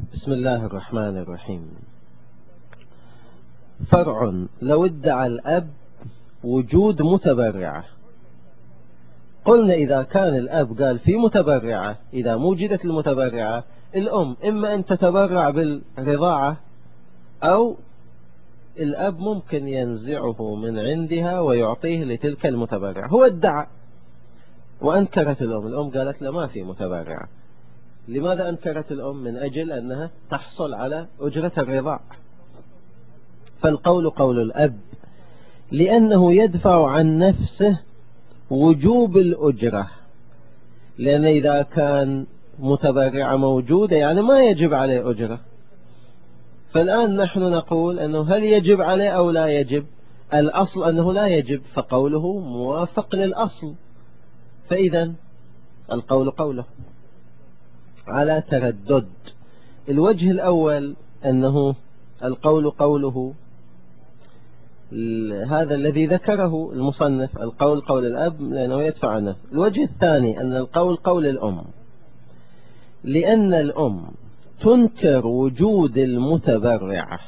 بسم الله الرحمن الرحيم. فرع: لو ادعى الأب وجود متبرعة، قلنا إذا كان الأب قال في متبرعة، إذا موجدت المتبرعة، الأم إما أن تتبرع بالرضاعة أو الأب ممكن ينزعه من عندها ويعطيه لتلك المتبرعة. هو ادعى وأنكرت الأم قالت له ما في متبرعة. لماذا أنكرت الأم؟ من أجل أنها تحصل على أجرة الرضاع. فالقول قول الأب، لأنه يدفع عن نفسه وجوب الأجرة، لأن إذا كان متبرعة موجودة يعني ما يجب عليه أجرة. فالآن نحن نقول أنه هل يجب عليه أو لا يجب؟ الأصل أنه لا يجب، فقوله موافق للأصل. فإذا القول قوله على تردد. الوجه الأول أنه القول قوله هذا الذي ذكره المصنف، القول قول الأب لأنه يدفع عن نفسه. الوجه الثاني أن القول قول الأم، لأن الأم تنكر وجود المتبرعة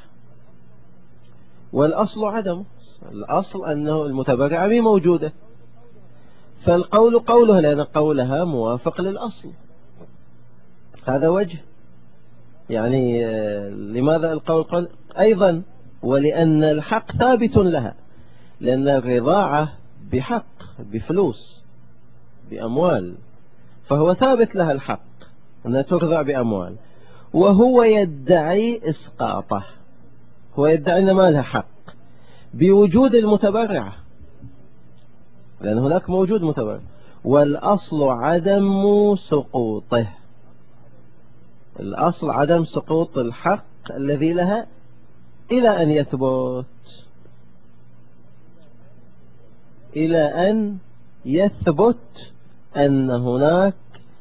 والأصل عدمه. الأصل أنه المتبرعة مي موجودة، فالقول قولها لأن قولها موافق للأصل. هذا وجه. يعني لماذا القول قول أيضا؟ ولأن الحق ثابت لها، لأن الرضاعة بحق، بفلوس، بأموال، فهو ثابت لها الحق أنها ترضع بأموال، وهو يدعي إسقاطه. هو يدعي أن ما لها حق بوجود المتبرعة، لأن هناك موجود متبرع، والأصل عدم سقوطه. الأصل عدم سقوط الحق الذي لها إلى أن يثبت، إلى أن يثبت أن هناك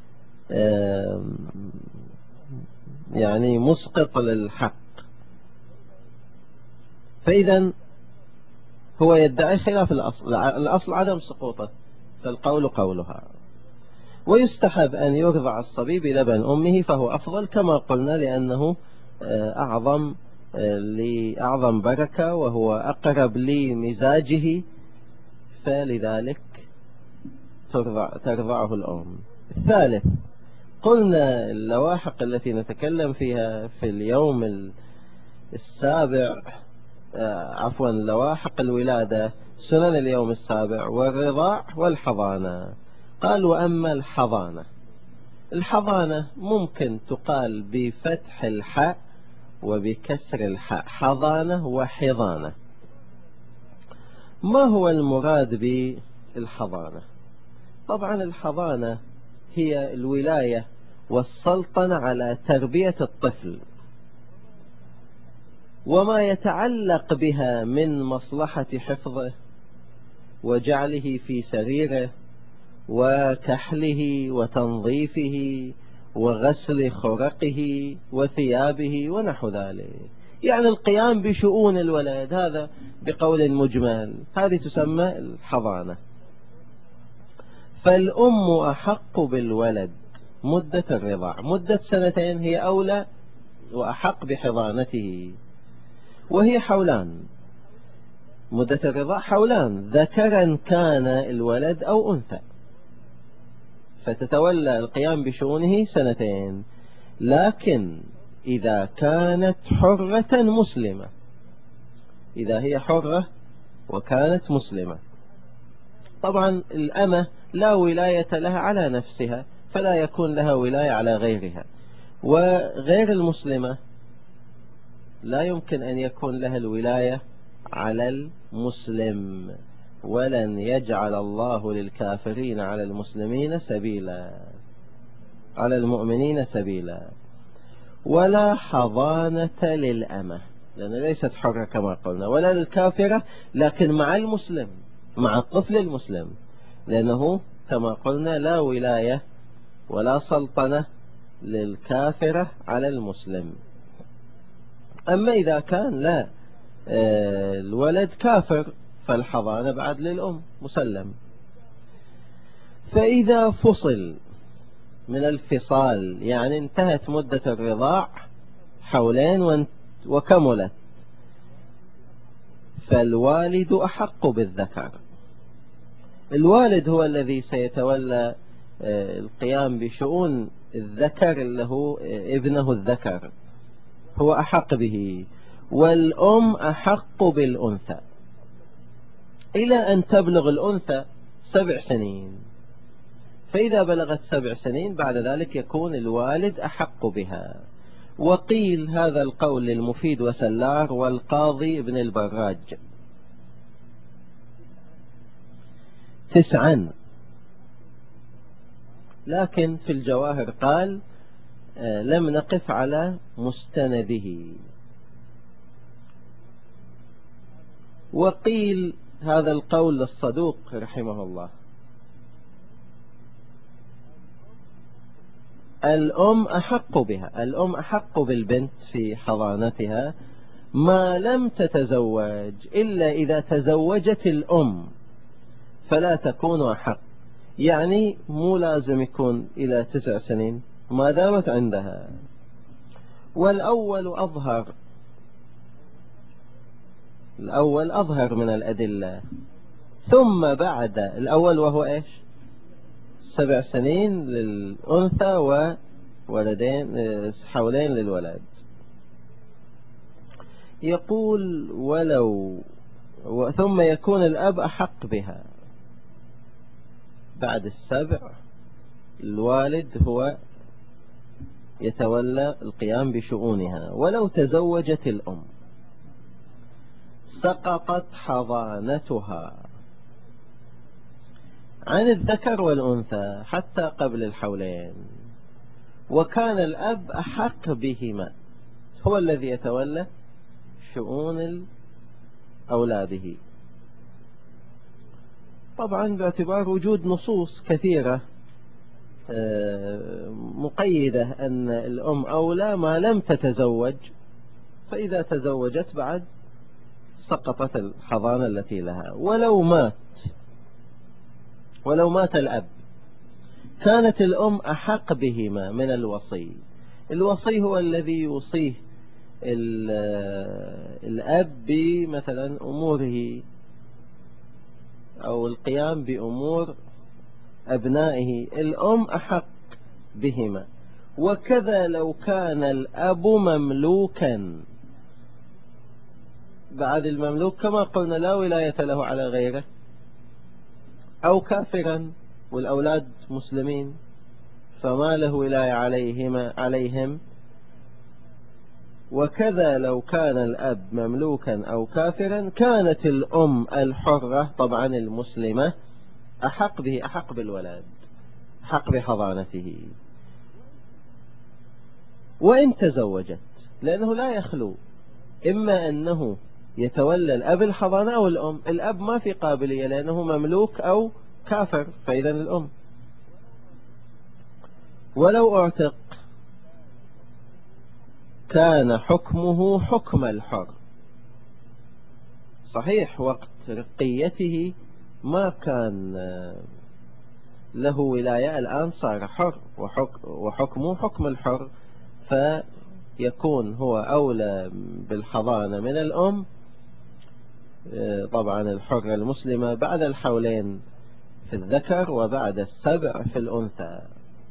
يعني مسقط للحق. فإذا هو يدعي خلاف الأصل. الأصل عدم سقوطه، فالقول قولها. ويستحب أن يرضع الصبي بلبن أمه، فهو أفضل كما قلنا، لأنه أعظم بركة وهو أقرب لمزاجه، فلذلك ترضعه الأم. الثالث، قلنا اللواحق التي نتكلم فيها في اليوم السابع، لواحق الولادة، سنن اليوم السابع والرضاع والحضانة. قال: وأما الحضانة، الحضانة ممكن تقال بفتح الحاء وبكسر الحاء، حضانة وحضانة. ما هو المراد بالحضانة؟ طبعا الحضانة هي الولاية والسلطنة على تربية الطفل، وما يتعلق بها من مصلحة حفظه وجعله في سريره وكحله وتنظيفه وغسل خرقه وثيابه ونحو ذلك، يعني القيام بشؤون الولد. هذا بقول مجمل هذه تسمى الحضانة. فالأم أحق بالولد مدة الرضاع، مدة 2 هي أولى وأحق بحضانته، وهي حولان. مدة الرضاع حولان، ذكرا كان الولد أو أنثى، فتتولى القيام بشؤونه 2. لكن إذا كانت حرة مسلمة، إذا هي حرة وكانت مسلمة، طبعا الأمة لا ولاية لها على نفسها، فلا يكون لها ولاية على غيرها، وغير المسلمة لا يمكن أن يكون لها الولاية على المسلم. ولن يجعل الله للكافرين على المسلمين سبيلا، على المؤمنين سبيلا. ولا حضانة للأمة، لأن ليست حرة كما قلنا، ولا للكافرة، لكن مع المسلم، مع الطفل المسلم، لأنه كما قلنا لا ولاية ولا سلطنة للكافرة على المسلم. أما إذا كان لا الولد كافر فالحضانة بعد للأم مسلم. فإذا فصل من الفصال، يعني انتهت مدة الرضاع حولين وكملت، فالوالد أحق بالذكر. الوالد هو الذي سيتولى القيام بشؤون الذكر اللي هو ابنه الذكر، هو أحق به. والأم أحق بالأنثى إلى أن تبلغ الأنثى 7 سنين، فإذا بلغت 7 سنين بعد ذلك يكون الوالد أحق بها. وقيل هذا القول للمفيد وسلار والقاضي ابن البراج. 9. لكن في الجواهر قال لم نقف على مستنده. وقيل هذا القول للصدوق رحمه الله: الأم أحق بها، الأم أحق بالبنت في حضانتها ما لم تتزوج، إلا إذا تزوجت الأم فلا تكون أحق. يعني مو لازم يكون إلى 9 سنين ما دامت عندها. والأول أظهر، الأول أظهر من الأدلة. ثم بعد الأول وهو إيش؟ 7 سنين للأنثى وولدين حولين للولد. يقول ثم يكون الأب أحق بها. بعد 7 الوالد هو يتولى القيام بشؤونها. ولو تزوجت الأم سقطت حضانتها عن الذكر والأنثى حتى قبل الحولين، وكان الأب أحق بهما، هو الذي يتولى شؤون أولاده. طبعا باعتبار وجود نصوص كثيرة مقيدة أن الأم أولى ما لم تتزوج، فإذا تزوجت بعد سقطت الحضانة التي لها. ولو مات الأب كانت الأم أحق بهما من الوصي. الوصي هو الذي يوصيه الأب بمثلا أموره أو القيام بأمور أبنائه، الأم أحق بهما. وكذا لو كان الأب مملوكا، بعد المملوك كما قلنا لا ولاية له على غيره، أو كافرا والأولاد مسلمين فما له ولاية عليهم. وكذا لو كان الأب مملوكا أو كافرا كانت الأم الحرة طبعا المسلمة أحق به، أحق بالولد، أحق بحضانته. وإن تزوجت، لأنه لا يخلو إما أنه يتولى الأب الحضانة أو الأم. الأب ما في قابلية لأنه مملوك أو كافر، فإذا الأم. ولو اعتق كان حكمه حكم الحر. صحيح وقت رقيته ما كان له ولاية، الآن صار حر وحكمه حكم الحر، فيكون هو أولى بالحضانة من الأم طبعا الحرة المسلمة بعد الحولين في الذكر وبعد 7 في الأنثى.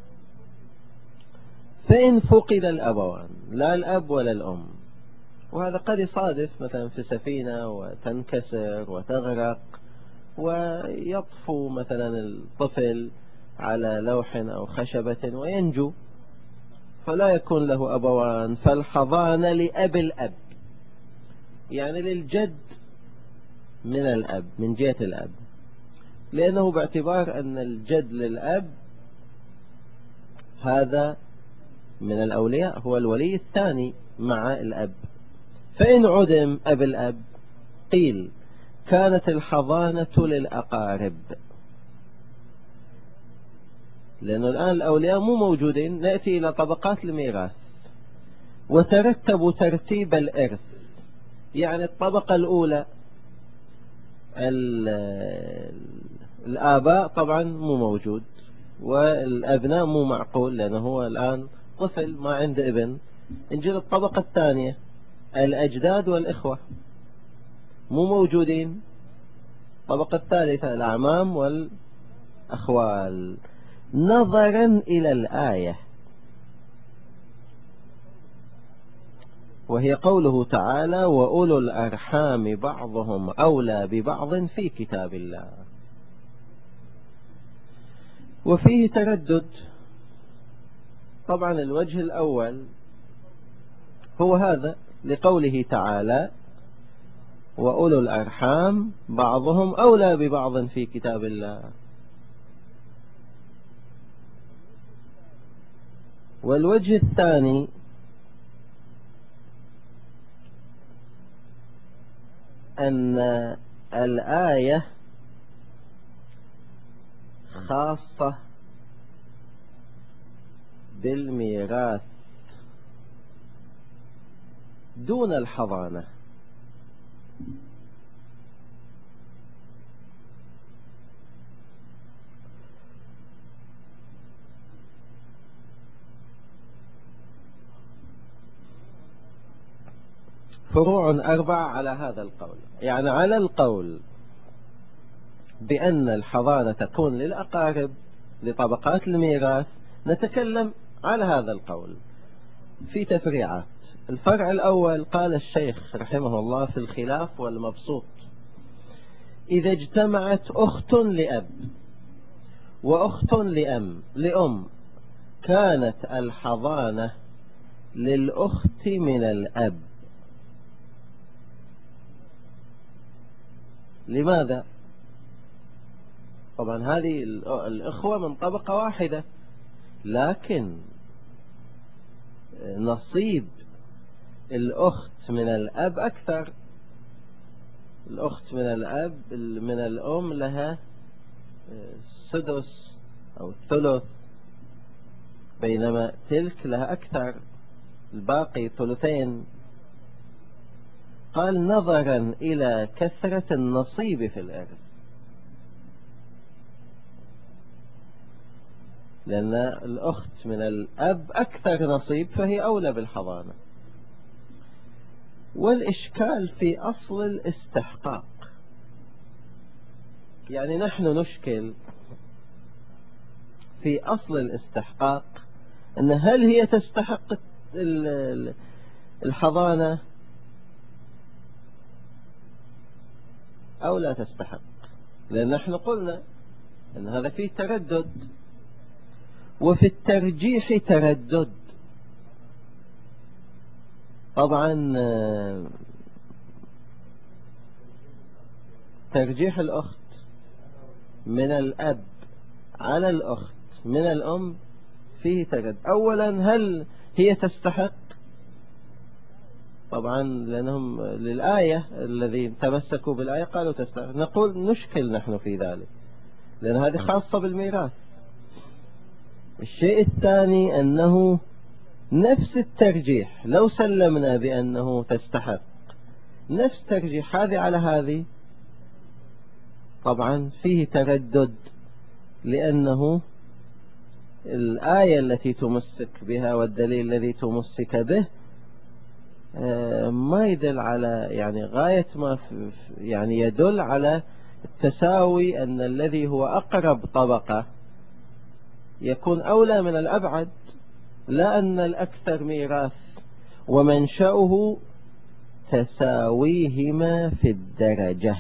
فإن فقد الأبوان، لا الأب ولا الأم، وهذا قد يصادف مثلا في سفينة وتنكسر وتغرق ويطفو مثلا الطفل على لوح أو خشبة وينجو، فلا يكون له أبوان، فالحضانة لأب الأب، يعني للجد من الأب من جهة الأب، لأنه باعتبار أن الجد للأب هذا من الأولياء، هو الولي الثاني مع الأب. فإن عدم أب الأب قيل كانت الحضانة للأقارب، لأنه الآن الأولياء مو موجودين، نأتي إلى طبقات الميراث وترتب ترتيب الإرث. يعني الطبقة الأولى الآباء طبعا مو موجود، والأبناء مو معقول لأنه هو الآن طفل ما عنده ابن، نجي للطبقة الثانية، الأجداد والإخوة مو موجودين. الطبقة الثالثة الأعمام والأخوال. نظرا إلى الآية، وهي قوله تعالى وأولو الأرحام بعضهم أولى ببعض في كتاب الله. وفيه تردد. طبعا الوجه الأول هو هذا لقوله تعالى وأولو الأرحام بعضهم أولى ببعض في كتاب الله. والوجه الثاني أن الآية خاصة بالميراث دون الحضانة. فروع 4 على هذا القول، يعني على القول بأن الحضانة تكون للأقارب لطبقات الميراث نتكلم على هذا القول في تفريعات. الفرع الأول قال الشيخ رحمه الله في الخلاف والمبسوط: إذا اجتمعت أخت لأب وأخت لأم كانت الحضانة للأخت من الأب. لماذا؟ طبعا هذه الأخوة من طبقة واحدة، لكن نصيب الأخت من الأب أكثر. الأخت من الأب من الأم لها سدس أو ثلث، بينما تلك لها أكثر، الباقي ثلثين. قال نظرا إلى كثرة النصيب في الإرث، لأن الأخت من الأب أكثر نصيب فهي أولى بالحضانة. والإشكال في أصل الاستحقاق، يعني نحن نشكل في أصل الاستحقاق، أن هل هي تستحق الحضانة أو لا تستحق. لأن نحن قلنا أن هذا فيه تردد، وفي الترجيح تردد. طبعا ترجيح الأخت من الأب على الأخت من الأم فيه تردد. أولا هل هي تستحق؟ طبعا لأنهم للآية الذين تمسكوا بالآية قالوا تستحق. نقول نشكل نحن في ذلك، لأن هذه خاصة بالميراث. الشيء الثاني أنه نفس الترجيح، لو سلمنا بأنه تستحق، نفس ترجيح هذه على هذه طبعا فيه تردد، لأنه الآية التي تمسك بها والدليل الذي تمسك به ما يدل على، يعني غاية ما يعني يدل على التساوي، أن الذي هو أقرب طبقة يكون أولى من الأبعد، لا أن الأكثر ميراث. ومنشأه تساويهما في الدرجة،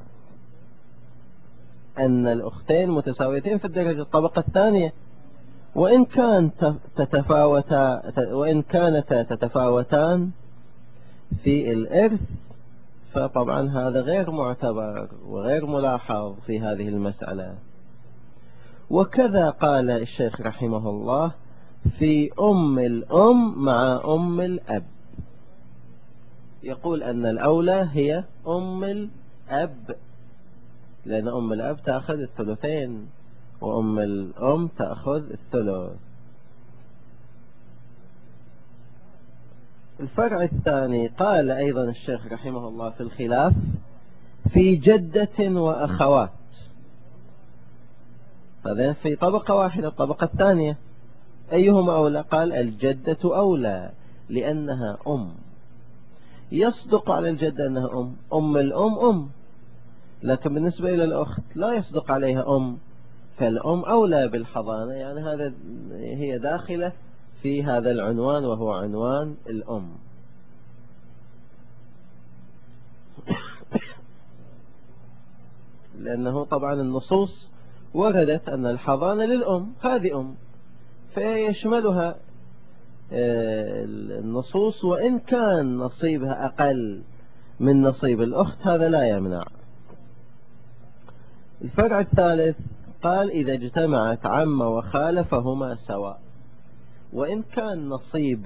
أن الأختين متساويتين في الدرجة الطبقة الثانية، وإن كانتا تتفاوتان في الإرث، فطبعا هذا غير معتبر وغير ملاحظ في هذه المسألة. وكذا قال الشيخ رحمه الله في أم الأم مع أم الأب، يقول أن الأولى هي أم الأب، لأن أم الأب تأخذ الثلثين وأم الأم تأخذ الثلث. الفرع الثاني قال أيضا الشيخ رحمه الله في الخلاف في جدة وأخوات. هذا في طبقة واحدة. الطبقة الثانية أيهما أولى؟ قال الجدة أولى، لأنها أم. يصدق على الجدة أنها أم الأم، لكن بالنسبة إلى الأخت لا يصدق عليها فالأم أولى بالحضانة، يعني هذا هي داخلة في هذا العنوان وهو عنوان الأم. لأنه طبعا النصوص وردت أن الحضانة للأم، هذه فيشملها النصوص، وإن كان نصيبها أقل من نصيب الأخت هذا لا يمنع. الفرع الثالث قال إذا اجتمعت عم وخالة فهما سواء، وإن كان نصيب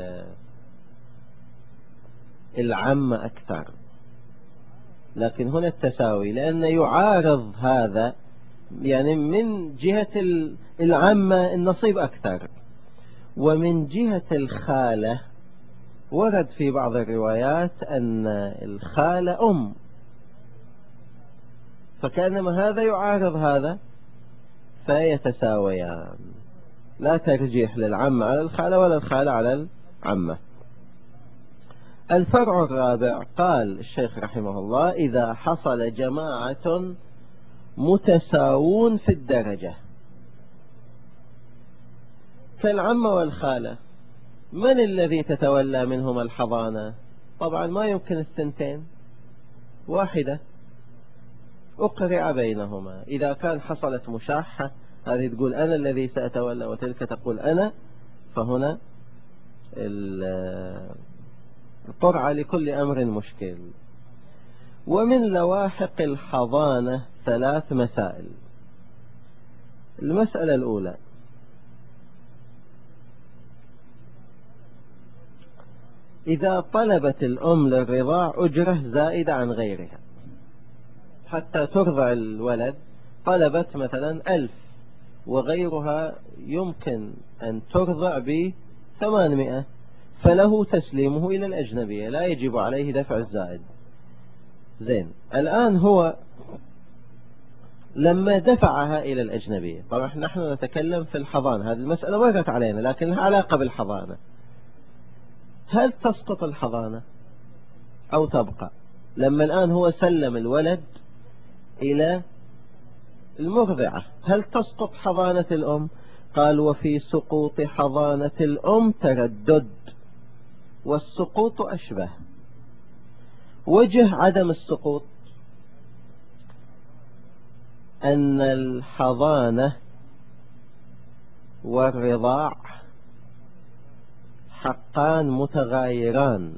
العم أكثر، لكن هنا التساوي، لأن يعارض هذا يعني من جهة العمة النصيب أكثر، ومن جهة الخالة ورد في بعض الروايات أن الخالة فكأنما هذا يعارض هذا فيتساويان، لا ترجيح للعمة على الخالة ولا الخالة على العمة. الفرع الرابع قال الشيخ رحمه الله إذا حصل جماعة متساوون في الدرجة كالعمة والخالة، من الذي تتولى منهما الحضانة؟ طبعا ما يمكن الثنتين، واحدة أقرع بينهما. إذا كان حصلت مشاحة، هذه تقول أنا الذي سأتولى وتلك تقول أنا، فهنا القرعة لكل أمر مشكل. ومن لواحق الحضانة 3 مسائل. المسألة الأولى إذا طلبت الأم للرضاع أجرة زائدة عن غيرها، حتى ترضع الولد طلبت مثلا 1000 وغيرها يمكن أن ترضع ب800، فله تسليمه إلى الأجنبية، لا يجب عليه دفع الزائد. زين، الآن هو لما دفعها إلى الأجنبية، طبعا نحن نتكلم في الحضانة، هذه المسألة مرت علينا لكن لها علاقة بالحضانة، هل تسقط الحضانة أو تبقى؟ لما الآن هو سلم الولد إلى المرضعة، هل تسقط حضانة الأم؟ قال وفي سقوط حضانة الأم تردد، والسقوط أشبه. وجه عدم السقوط أن الحضانة والرضاع حقان متغايران،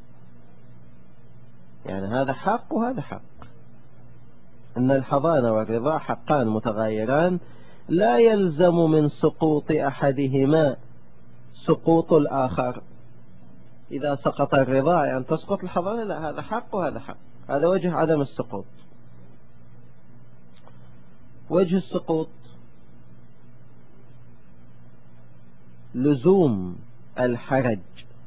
يعني هذا حق وهذا حق. أن الحضانة والرضاع حقان متغايران، لا يلزم من سقوط أحدهما سقوط الآخر. إذا سقط الرضاع يعني تسقط الحضانة، لا، هذا حق وهذا حق. هذا وجه عدم السقوط. وجه السقوط لزوم الحرج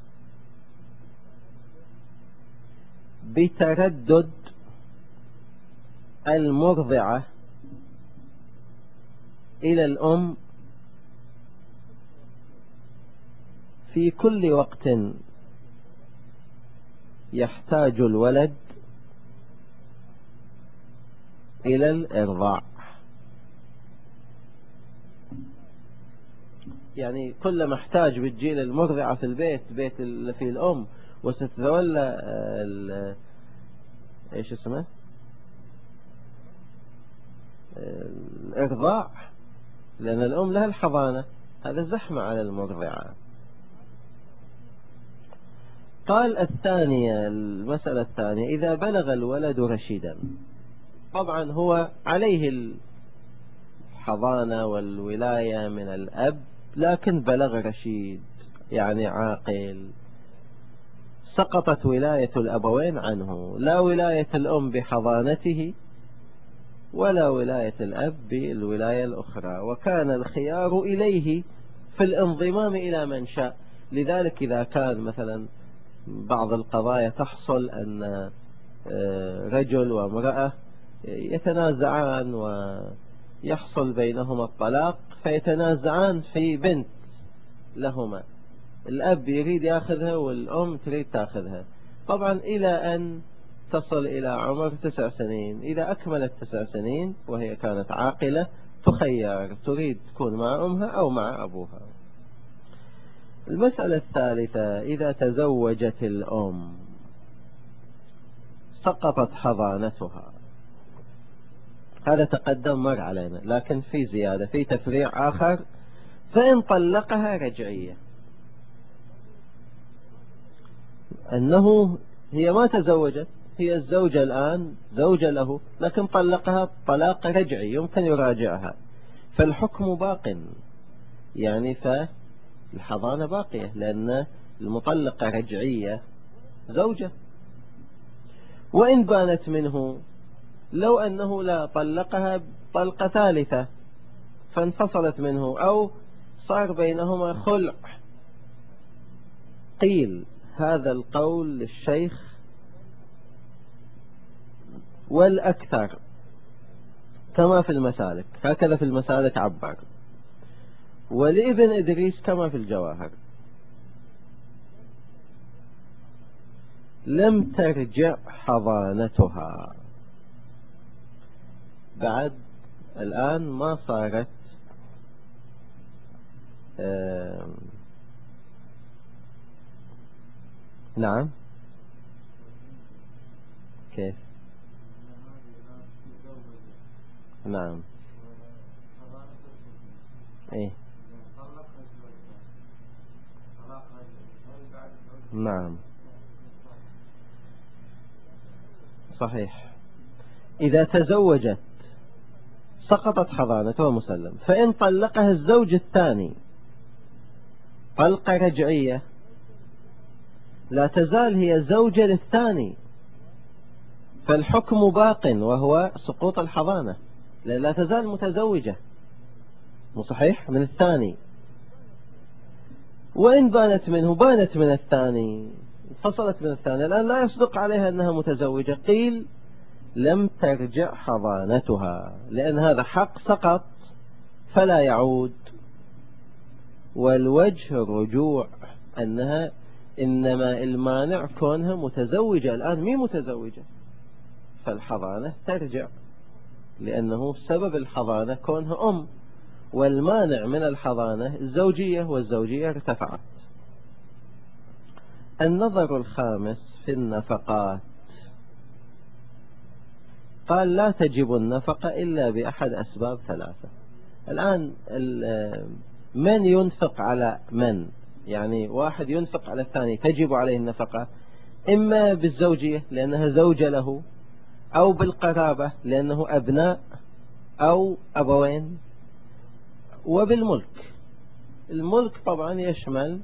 بتردد المرضعة إلى الأم في كل وقت يحتاج الولد إلى الإرضاع. يعني كلما احتاج بتجيل المرضعة في البيت، بيت اللي فيه الأم، وستتولى ايش اسمه الإرضاع، لأن الأم لها الحضانة، هذا زحمة على المرضعة. قال الثانية، المسألة الثانية إذا بلغ الولد رشيدا، طبعا هو عليه الحضانة والولاية من الأب، لكن بلغ رشيد يعني عاقل، سقطت ولاية الأبوين عنه، لا ولاية الأم بحضانته ولا ولاية الأب بالولاية الأخرى، وكان الخيار إليه في الانضمام إلى من شاء. لذلك إذا كان مثلا بعض القضايا تحصل أن رجل وامرأة يتنازعان ويحصل بينهما الطلاق، فيتنازعان في بنت لهما، الأب يريد يأخذها والأم تريد تأخذها، طبعا إلى أن تصل إلى عمر 9 سنين. إذا أكملت 9 سنين وهي كانت عاقلة تخير، تريد تكون مع أمها أو مع أبوها. المسألة الثالثة: إذا تزوجت الأم سقطت حضانتها. هذا تقدم مر علينا، لكن في زيادة، في تفريع آخر: فإن طلقها رجعية، أنه هي ما تزوجت، هي الزوجة الآن زوجة له، لكن طلقها طلاق رجعي يمكن يراجعها، فالحكم باق، يعني فالحضانة باقية، لأن المطلقة رجعية زوجة. وإن بانت منه، لو أنه لا طلقها طلقة ثالثة فانفصلت منه أو صار بينهما خلع، قيل هذا القول للشيخ والأكثر كما في المسالك، هكذا في المسالك عبر، ولابن إدريس كما في الجواهر: لم ترجع حضانتها. بعد الآن ما صارت نعم، كيف؟ نعم، ايه، نعم، صحيح. إذا تزوجت سقطت حضانتها مسلم. فإن طلقها الزوج الثاني طلقة رجعية لا تزال هي زوجة للثاني، فالحكم باق وهو سقوط الحضانة، لا تزال متزوجة، صحيح، من الثاني. وإن بانت منه، بانت من الثاني، انفصلت من الثاني، الآن لا يصدق عليها أنها متزوجة، قيل لم ترجع حضانتها، لأن هذا حق سقط فلا يعود. والوجه الرجوع أنها إنما المانع كونها متزوجة، الآن مي متزوجة، فالحضانة ترجع، لأنه سبب الحضانة كونها أم، والمانع من الحضانة الزوجية، والزوجية ارتفعت. النظر الخامس في النفقات: قال لا تجب النفقة إلا بأحد أسباب ثلاثة. الآن من ينفق على من؟ يعني واحد ينفق على الثاني تجب عليه النفقة، إما بالزوجية لأنها زوجة له، أو بالقرابة لأنه أبناء أو أبوين، وبالملك. الملك طبعا يشمل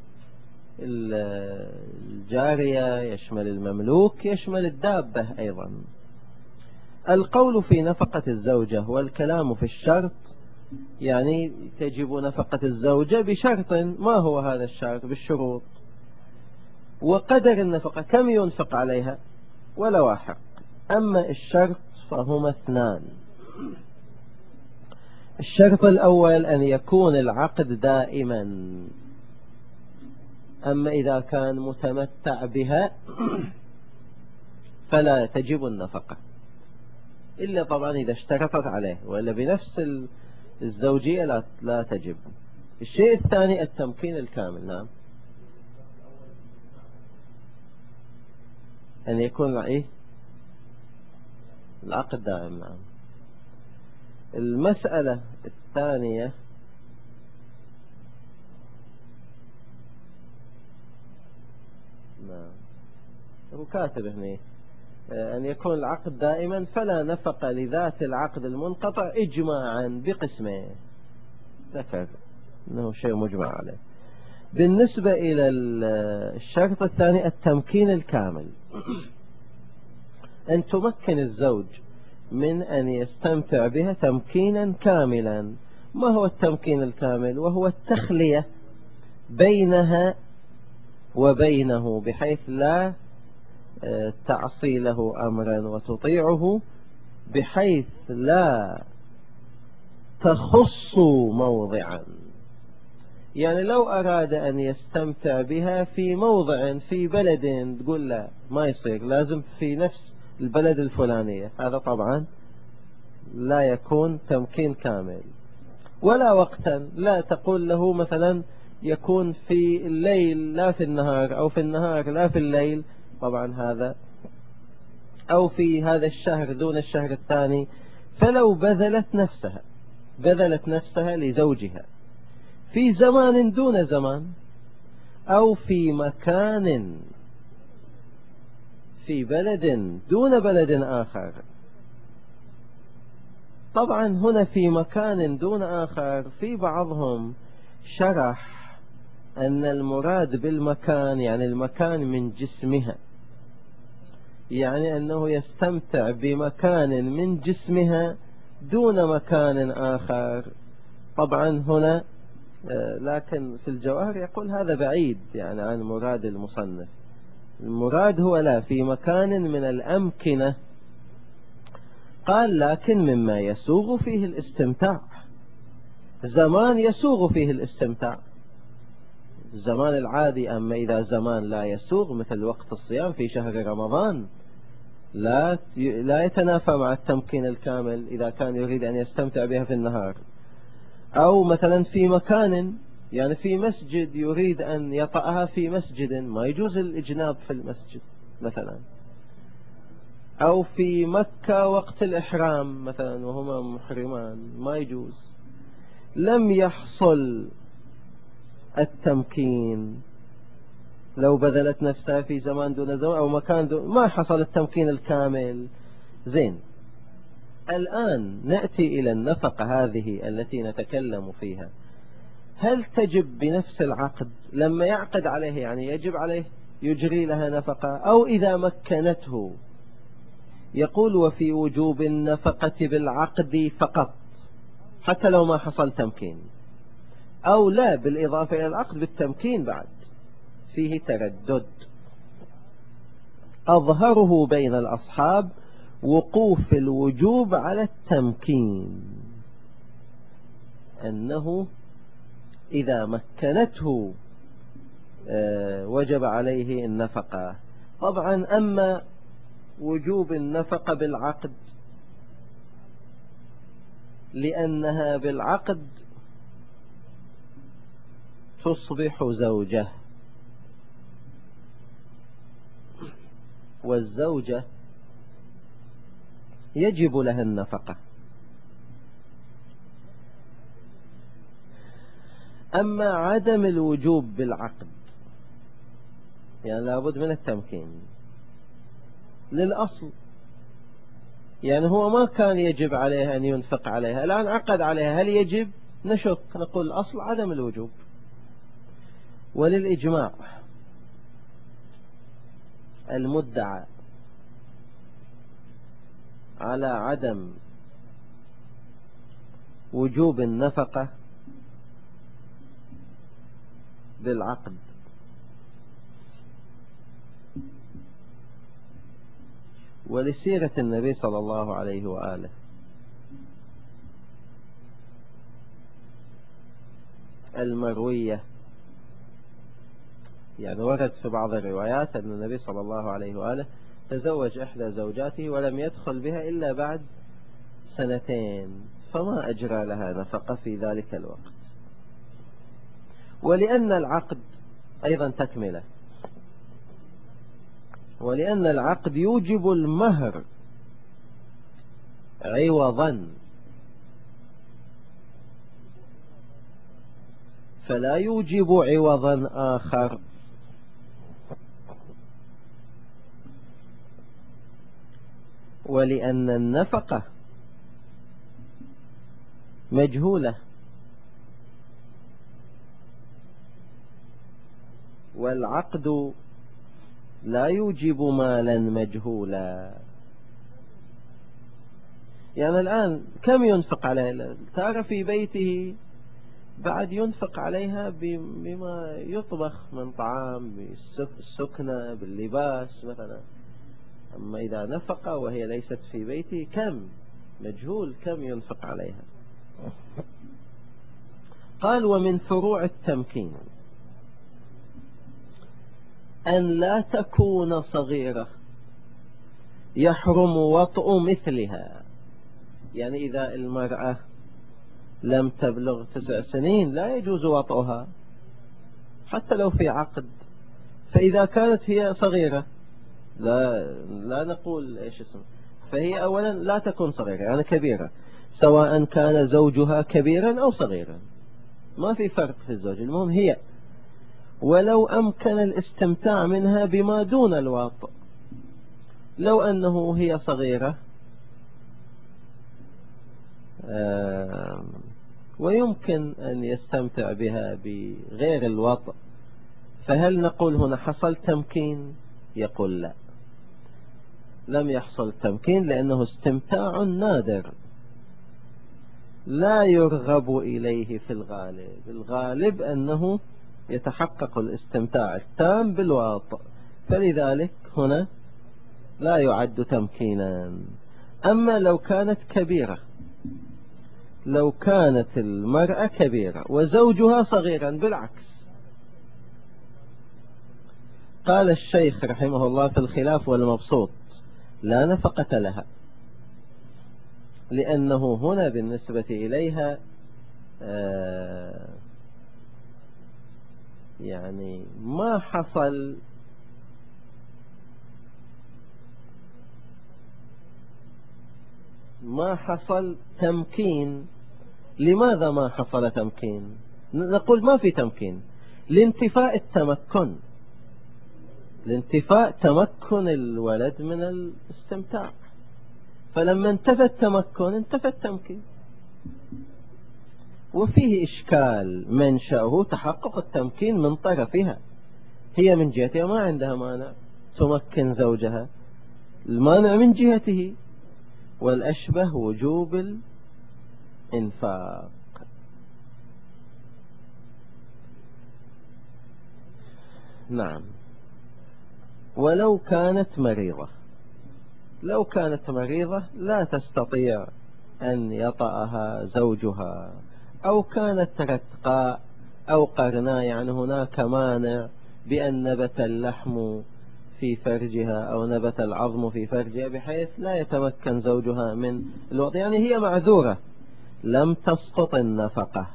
الجارية، يشمل المملوك، يشمل الدابة أيضا. القول في نفقة الزوجة والكلام في الشرط، يعني تجب نفقة الزوجة بشرط، ما هو هذا الشرط؟ بالشروط. وقدر النفقة كم ينفق عليها ولا واحد. أما الشرط فهما اثنان: الشرط الأول أن يكون العقد دائما، أما إذا كان متمتع بها فلا تجب النفقة، إلا طبعا إذا اشترطت عليه، وإلا بنفس الزوجية لا تجب. الشيء الثاني التمكين الكامل. نعم، أن يكون إيه؟ العقد دائم. نعم. المسألة الثانية: نعم، هو كاتب هنا أن يكون العقد دائما فلا نفق لذات العقد المنقطع إجماعا بقسمه، ذكر أنه شيء مجمع عليه. بالنسبة إلى الشرط الثاني التمكين الكامل، أن تمكن الزوج من أن يستمتع بها تمكينا كاملا. ما هو التمكين الكامل؟ وهو التخلية بينها وبينه، بحيث لا تعصي له أمرا وتطيعه، بحيث لا تخص موضعا. يعني لو أراد أن يستمتع بها في موضع في بلد، تقول لا ما يصير، لازم في نفس البلد الفلانية، هذا طبعا لا يكون تمكين كامل. ولا وقتا، لا تقول له مثلا يكون في الليل لا في النهار، أو في النهار لا في الليل، طبعا هذا، أو في هذا الشهر دون الشهر الثاني. فلو بذلت نفسها لزوجها في زمان دون زمان، أو في مكان، في بلد دون بلد آخر. طبعا هنا في مكان دون آخر، في بعضهم شرح أن المراد بالمكان يعني المكان من جسمها، يعني أنه يستمتع بمكان من جسمها دون مكان آخر. طبعا هنا لكن في الجواهر يقول هذا بعيد يعني عن مراد المصنف. المراد هو لا في مكان من الأمكنة، قال لكن مما يسوغ فيه الاستمتاع، زمان يسوغ فيه الاستمتاع، الزمان العادي. أما إذا زمان لا يسوغ مثل وقت الصيام في شهر رمضان لا يتنافى مع التمكين الكامل إذا كان يريد أن يستمتع بها في النهار. أو مثلا في مكان، يعني في مسجد يريد أن يطأها في مسجد، ما يجوز الإجناب في المسجد مثلا. أو في مكة وقت الإحرام مثلا وهما محرمان ما يجوز. لم يحصل التمكين، لو بذلت نفسها في زمان دون زمان أو مكان ما حصل التمكين الكامل. زين، الآن نأتي إلى النفقة هذه التي نتكلم فيها. هل تجب بنفس العقد لما يعقد عليه، يعني يجب عليه يجري لها نفقة، أو إذا مكنته؟ يقول وفي وجوب النفقة بالعقد فقط حتى لو ما حصل تمكين، أو لا بالإضافة إلى العقد بالتمكين بعد. فيه تردد. أظهره بين الأصحاب وقوف الوجوب على التمكين، أنه إذا مكنته وجب عليه النفقة. طبعا أما وجوب النفقة بالعقد لأنها بالعقد تصبح زوجة، والزوجة يجب لها النفقة. أما عدم الوجوب بالعقد يعني لابد من التمكين للأصل، يعني هو ما كان يجب عليه أن ينفق عليها، الآن عقد عليها، هل يجب؟ نشك، نقول الأصل عدم الوجوب. وللإجماع المدعى على عدم وجوب النفقة بالعقد ولسيرة النبي صلى الله عليه وآله المروية. يعني ورد في بعض الروايات أن النبي صلى الله عليه وآله تزوج إحدى زوجاته ولم يدخل بها إلا بعد 2 فما أجرى لها نفقة في ذلك الوقت. ولأن العقد أيضا تكملة، ولأن العقد يوجب المهر عوضا، فلا يوجب عوضا آخر. ولأن النفقة مجهولة، والعقد لا يوجب مالا مجهولا. يعني الآن كم ينفق عليها؟ ترى في بيته بعد ينفق عليها بما يطبخ من طعام، بالسكنة، باللباس مثلا. أما إذا نفق وهي ليست في بيته كم؟ مجهول كم ينفق عليها. قال ومن فروع التمكين أن لا تكون صغيرة يحرم وطء مثلها. يعني إذا المرأة لم تبلغ 9 سنين لا يجوز وطئها حتى لو في عقد. فإذا كانت هي صغيرة لا نقول إيش اسمه، فهي أولا لا تكون صغيرة يعني كبيرة، سواء كان زوجها كبيرا أو صغيرا ما في فرق في الزوج، المهم هي، ولو أمكن الاستمتاع منها بما دون الوطء. لو أنه هي صغيرة ويمكن أن يستمتع بها بغير الوطء، فهل نقول هنا حصل تمكين؟ يقول لا، لم يحصل تمكين، لأنه استمتاع نادر لا يرغب إليه في الغالب. الغالب أنه يتحقق الاستمتاع التام بالوطء، فلذلك هنا لا يعد تمكينا. أما لو كانت كبيرة، لو كانت المرأة كبيرة وزوجها صغيرا بالعكس، قال الشيخ رحمه الله في الخلاف والمبسوط لا نفقة لها، لأنه هنا بالنسبة إليها يعني ما حصل تمكين. لماذا ما حصل تمكين؟ نقول ما في تمكين لانتفاء التمكن، لانتفاء تمكن الولد من الاستمتاع، فلما انتفى التمكن انتفى التمكين. وفيه إشكال منشأه تحقق التمكين من طرفها، هي من جهتها ما عندها مانع تمكن زوجها، المانع من جهته، والأشبه وجوب الإنفاق. نعم. ولو كانت مريضة، لو كانت مريضة لا تستطيع أن يطأها زوجها، أو كانت رتقاء أو قرناء، يعني هناك مانع بأن نبت اللحم في فرجها أو نبت العظم في فرجها بحيث لا يتمكن زوجها من الوطء، يعني هي معذورة، لم تسقط النفقة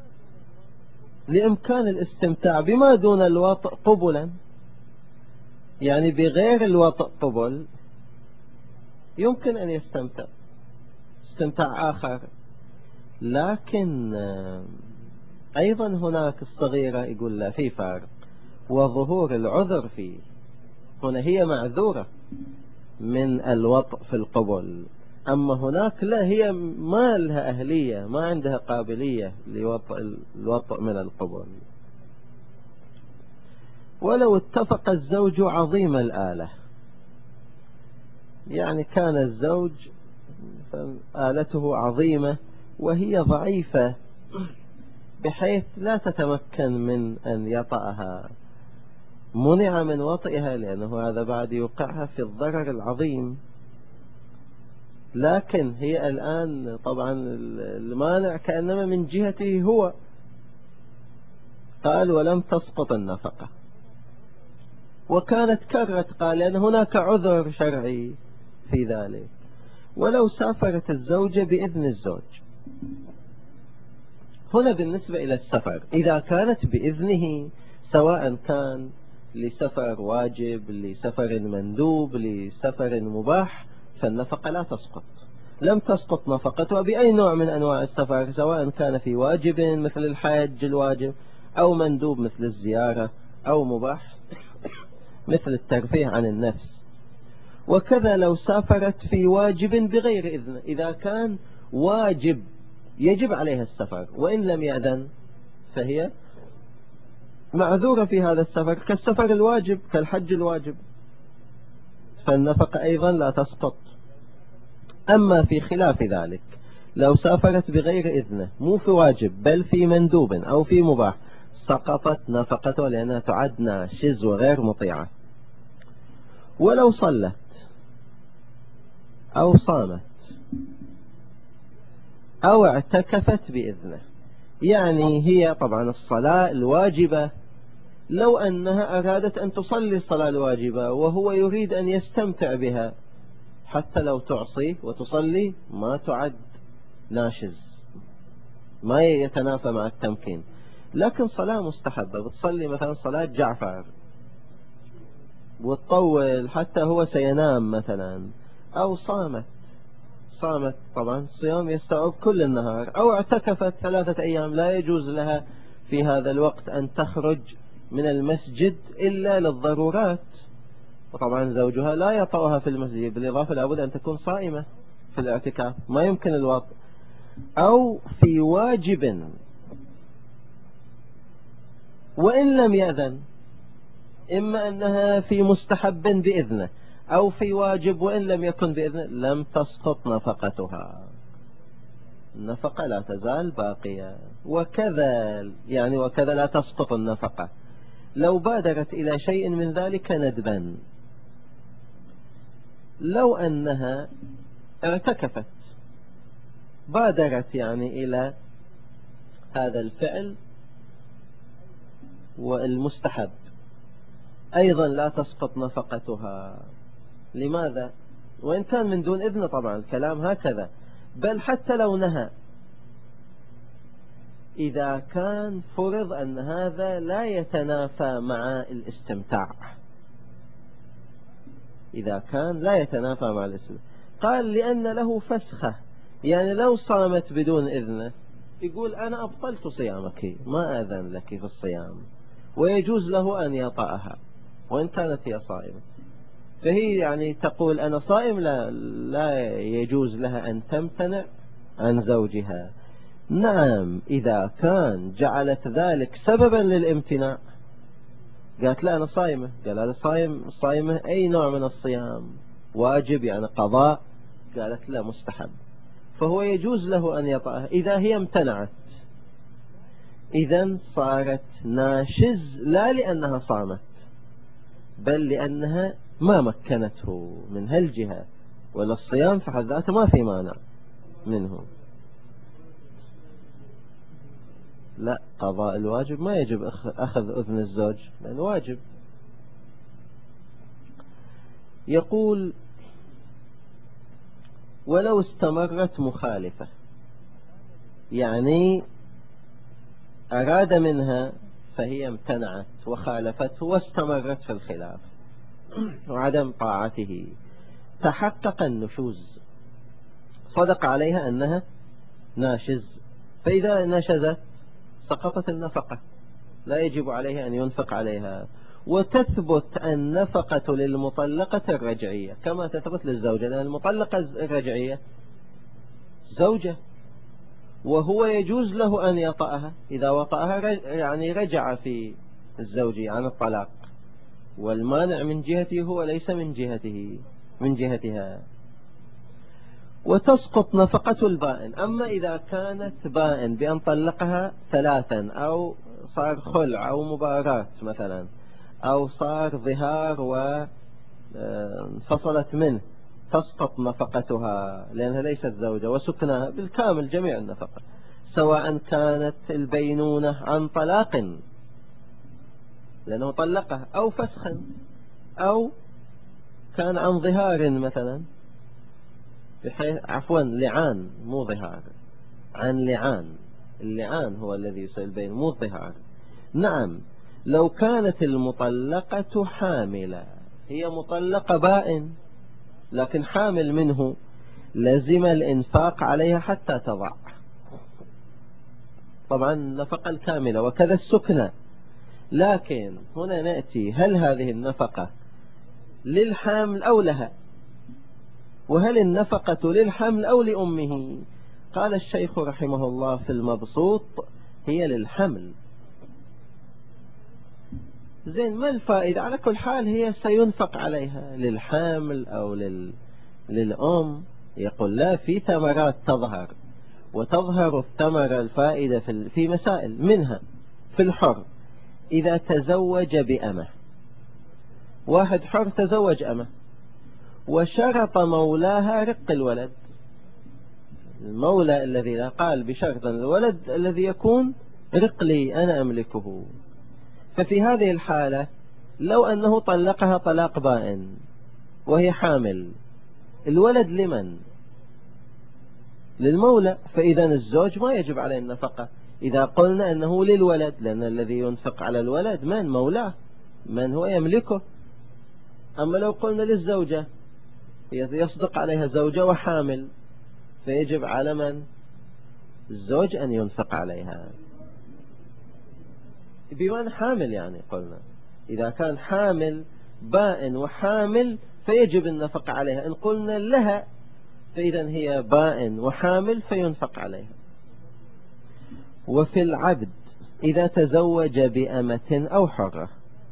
لإمكان الاستمتاع بما دون الوطء قبلا. يعني بغير الوطء قبل يمكن أن يستمتع استمتاع آخر، لكن أيضا هناك الصغيرة يقول لا، في فرق، وظهور العذر فيه. هنا هي معذورة من الوطء في القبل، أما هناك لا، هي ما لها أهلية، ما عندها قابلية لوطء من القبل. ولو اتفق الزوج عظيم الآلة، يعني كان الزوج آلته عظيمة وهي ضعيفة بحيث لا تتمكن من أن يطأها، منع من وطئها لأنه هذا بعد يوقعها في الضرر العظيم. لكن هي الآن طبعا المانع كأنما من جهته هو، قال ولم تسقط النفقة، وكانت كرت، قال لأن هناك عذر شرعي في ذلك. ولو سافرت الزوجة بإذن الزوج، هنا بالنسبة إلى السفر إذا كانت بإذنه، سواء كان لسفر واجب، لسفر مندوب، لسفر مباح، فالنفقة لا تسقط. لم تسقط نفقتها بأي نوع من أنواع السفر، سواء كان في واجب مثل الحج الواجب، أو مندوب مثل الزيارة، أو مباح مثل الترفيه عن النفس. وكذا لو سافرت في واجب بغير إذن، إذا كان واجب يجب عليها السفر وإن لم يأذن فهي معذورة في هذا السفر، كالسفر الواجب كالحج الواجب، فالنفقة أيضا لا تسقط. أما في خلاف ذلك لو سافرت بغير إذنه، مو في واجب بل في مندوب أو في مباح، سقطت نفقته لأنها تعد ناشز وغير مطيعة. ولو صلت أو صامت أو اعتكفت بإذنه، يعني هي طبعا الصلاة الواجبة، لو أنها أرادت أن تصلي الصلاة الواجبة وهو يريد أن يستمتع بها، حتى لو تعصي وتصلي ما تعد ناشز، ما يتنافى مع التمكين. لكن صلاة مستحبة، بتصلي مثلا صلاة جعفر وتطول حتى هو سينام مثلا، أو صامت طبعا الصيام يستوعب كل النهار، أو اعتكفت 3 أيام، لا يجوز لها في هذا الوقت أن تخرج من المسجد إلا للضرورات، وطبعا زوجها لا يطأها في المسجد، بالإضافة لابد أن تكون صائمة في الاعتكاف، ما يمكن الوطء. أو في واجب وإن لم يأذن، إما أنها في مستحب بإذنه، أو في واجب وإن لم يكن بإذنه، لم تسقط نفقتها، النفقة لا تزال باقية. وكذا لا تسقط النفقة لو بادرت إلى شيء من ذلك ندبا. لو أنها اعتكفت، بادرت يعني إلى هذا الفعل والمستحب، أيضا لا تسقط نفقتها. لماذا؟ وإن كان من دون إذن طبعا الكلام هكذا، بل حتى لو نهى، إذا كان فرض أن هذا لا يتنافى مع الاستمتاع، إذا كان لا يتنافى مع الاستمتاع، قال لأن له فسخة، يعني لو صامت بدون إذنه يقول أنا أبطلت صيامك، ما أذن لك في الصيام، ويجوز له أن يطأها وإن كانت هي صائمة. فهي يعني تقول أنا صائم، لا يجوز لها أن تمتنع عن زوجها. نعم إذا كان جعلت ذلك سببا للامتناع، قالت لا أنا صائمة، قال هذا صائمة أي نوع من الصيام؟ واجب يعني قضاء؟ قالت لا مستحب، فهو يجوز له أن يطأها إذا هي امتنعت. إذن صارت ناشز لا لأنها صامت، بل لأنها ما مكنته من هالجهة، ولا الصيام في حد ذاته ما في مانع منه. لا، قضاء الواجب ما يجب أخذ أذن الزوج لأنه واجب. يقول ولو استمرت مخالفة، يعني أراد منها فهي امتنعت وخالفته واستمرت في الخلاف وعدم طاعته، تحقق النشوز، صدق عليها أنها ناشز، فإذا نشزت سقطت النفقة، لا يجب عليه أن ينفق عليها، وتثبت النفقة للمطلقة الرجعية كما تثبت للزوجة، لأن المطلقة الرجعية زوجة، وهو يجوز له أن يطأها، إذا وطأها يعني رجع في الزوجية عن الطلاق، والمانع من جهته هو ليس من جهتها. وتسقط نفقة البائن. أما إذا كانت بائن بأن طلقها 3 أو صار خلع أو مباراة مثلا، أو صار ظهار وانفصلت منه، تسقط نفقتها لأنها ليست زوجة، وسكنها بالكامل جميع النفقة، سواء كانت البينونة عن طلاق لأنه طلقها، أو فسخا، أو كان عن ظهار مثلا، لعان مو ظهار، عن لعان، اللعان هو الذي يسأل البين مو الظهار. نعم لو كانت المطلقة حاملة، هي مطلقة بائن لكن حامل منه، لزم الإنفاق عليها حتى تضع، طبعا النفقة الكاملة، وكذا السكنة. لكن هنا نأتي، هل هذه النفقة للحامل أو لها؟ وهل النفقة للحمل أو لأمه؟ قال الشيخ رحمه الله في المبسوط هي للحمل. زين، ما الفائدة؟ على كل حال هي سينفق عليها، للحامل أو للأم. يقول لا، في ثمرات تظهر، وتظهر الثمرة الفائدة في مسائل، منها في الحر إذا تزوج بأمه، واحد حر تزوج أمه وشرط مولاها رق الولد، المولى الذي لا قال بشرط الولد الذي يكون رق لي أنا أملكه. ففي هذه الحالة لو أنه طلقها طلاق بائن وهي حامل، الولد لمن؟ للمولى. فإذا الزوج ما يجب عليه النفقة إذا قلنا أنه للولد، لأن الذي ينفق على الولد من؟ مولاه، من هو يملكه. أما لو قلنا للزوجة يصدق عليها زوجة وحامل، فيجب على من؟ الزوج أن ينفق عليها. بمن حامل يعني قلنا إذا كان حامل بائن وحامل فيجب النفق عليها. إن قلنا لها فإذا هي بائن وحامل فينفق عليها. وفي العبد إذا تزوج بأمة أو حرة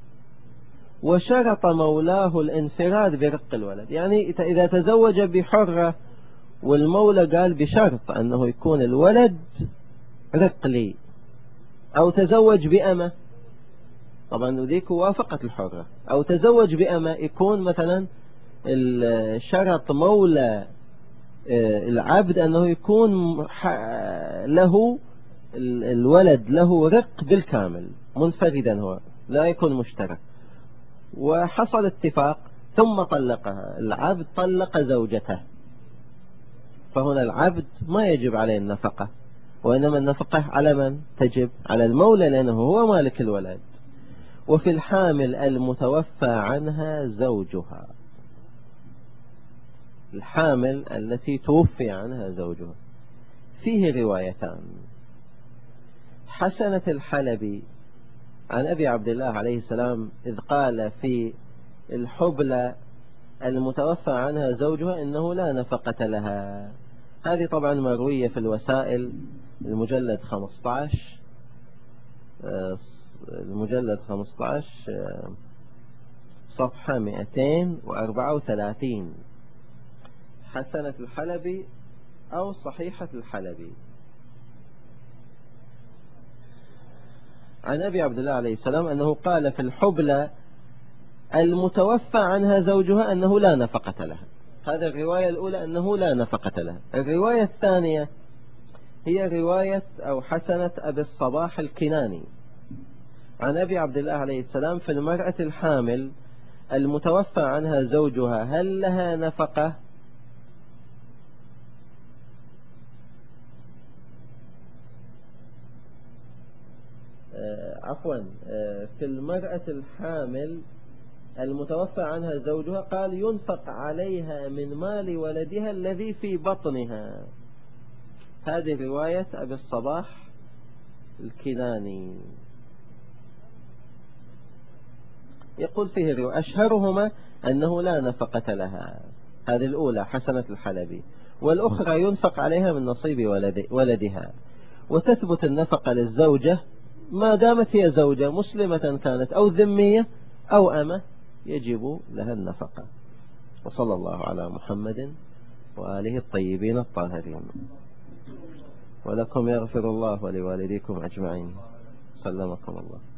وشرط مولاه الانفراد برق الولد، يعني إذا تزوج بحرة والمولى قال بشرط أنه يكون الولد رق لي، أو تزوج بأمة، طبعا ذيك وافقت الحرة، أو تزوج بأمة يكون مثلا الشرط مولى العبد أنه يكون له الولد له رق بالكامل منفردا، هو لا يكون مشترك، وحصل اتفاق ثم طلقها. العبد طلق زوجته، فهنا العبد ما يجب عليه النفقة، وإنما النفقة على من تجب؟ على المولى لأنه هو مالك الولد. وفي الحامل المتوفى عنها زوجها، الحامل التي توفي عنها زوجها فيه روايتان. حسنة الحلبي عن أبي عبد الله عليه السلام إذ قال في الحبلى المتوفى عنها زوجها إنه لا نفقة لها. هذه طبعا مروية في الوسائل المجلد 15 صفحة 234. حسنة الحلبي أو صحيحة الحلبي عن أبي عبد الله عليه السلام أنه قال في الحبلى المتوفى عنها زوجها أنه لا نفقة لها. هذا الرواية الأولى أنه لا نفقة لها. الرواية الثانية هي رواية أو حسنة أبي الصباح الكناني عن أبي عبد الله عليه السلام في المرأة الحامل المتوفى عنها زوجها هل لها نفقة؟ في المرأة الحامل المتوفى عنها زوجها قال ينفق عليها من مال ولدها الذي في بطنها. هذه رواية أبي الصباح الكناني. يقول فيه أشهرهما أنه لا نفقة لها، هذه الأولى حسنة الحلبي، والأخرى ينفق عليها من نصيب ولدها. وتثبت النفقة للزوجة ما دامت هي زوجة مسلمة كانت أو ذمية أو أمة يجب لها النفقة. وصلى الله على محمد وآله الطيبين الطاهرين. ولكم يغفر الله ولوالديكم أجمعين. سلمكم الله.